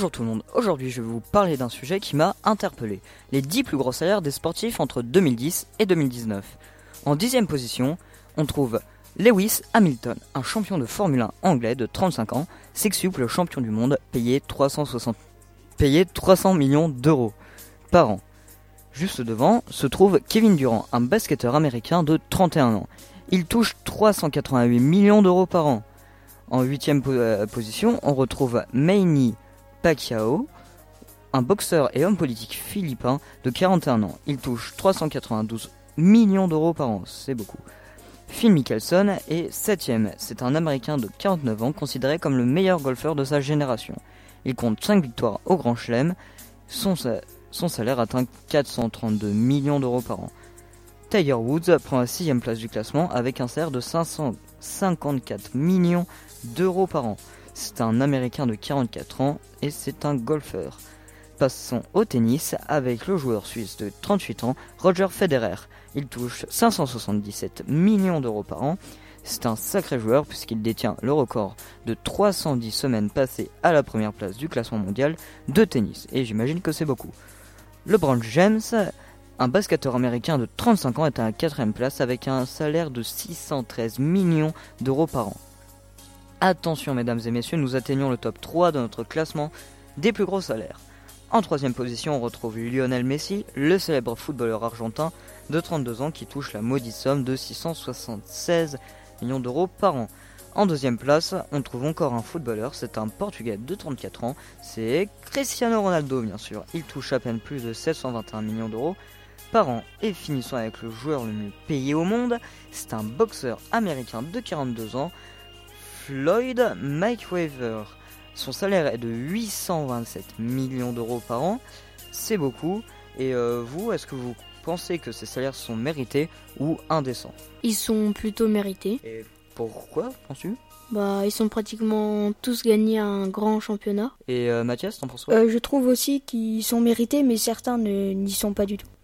Bonjour tout le monde, aujourd'hui je vais vous parler d'un sujet qui m'a interpellé, les 10 plus gros salaires des sportifs entre 2010 et 2019. En 10e position, on trouve Lewis Hamilton, un champion de Formule 1 anglais de 35 ans, sextuple champion du monde, payé 300 millions d'euros par an. Juste devant se trouve Kevin Durant, un basketteur américain de 31 ans. Il touche 388 millions d'euros par an. En 8e position, on retrouve Manny Pacquiao, un boxeur et homme politique philippin de 41 ans. Il touche 392 millions d'euros par an, c'est beaucoup. Phil Mickelson est 7e, c'est un Américain de 49 ans considéré comme le meilleur golfeur de sa génération. Il compte 5 victoires au Grand Chelem, son salaire atteint 432 millions d'euros par an. Tiger Woods prend la 6e place du classement avec un salaire de 554 millions d'euros par an. C'est un Américain de 44 ans et c'est un golfeur. Passons au tennis avec le joueur suisse de 38 ans, Roger Federer. Il touche 577 millions d'euros par an. C'est un sacré joueur puisqu'il détient le record de 310 semaines passées à la première place du classement mondial de tennis. Et j'imagine que c'est beaucoup. LeBron James, un basketteur américain de 35 ans, est à la 4e place avec un salaire de 613 millions d'euros par an. Attention mesdames et messieurs, nous atteignons le top 3 de notre classement des plus gros salaires. En 3e position, on retrouve Lionel Messi, le célèbre footballeur argentin de 32 ans qui touche la maudite somme de 676 millions d'euros par an. En 2e place, on trouve encore un footballeur, c'est un Portugais de 34 ans, c'est Cristiano Ronaldo bien sûr. Il touche à peine plus de 721 millions d'euros par an. Et finissons avec le joueur le mieux payé au monde, c'est un boxeur américain de 42 ans, Floyd Mayweather. Son salaire est de 827 millions d'euros par an, c'est beaucoup. Et vous, est-ce que vous pensez que ces salaires sont mérités ou indécents ? Ils sont plutôt mérités. Et pourquoi, penses-tu ? Ils sont pratiquement tous gagnés un grand championnat. Et Mathias, t'en penses quoi ? Je trouve aussi qu'ils sont mérités, mais certains n'y sont pas du tout.